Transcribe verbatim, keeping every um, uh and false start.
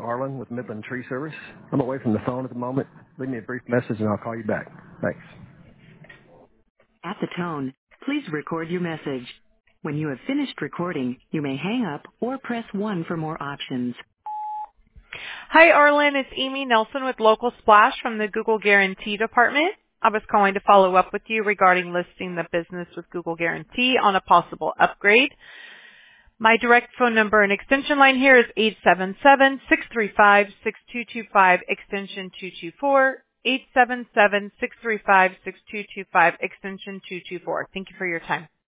Arlen with Midland Tree Service. I'm away from the phone at the moment. Leave me a brief message and I'll call you back. Thanks. At the tone, please record your message. When you have finished recording, you may hang up or press one for more options. Hi, Arlen. It's Amy Nelson with Local Splash from the Google Guarantee Department. I was calling to follow up with you regarding listing the business with Google Guarantee on a possible upgrade. My direct phone number and extension line here is eight seven seven, six three five, six two two five, extension two two four, eight seven seven, six three five, six two two five, extension two two four. Thank you for your time.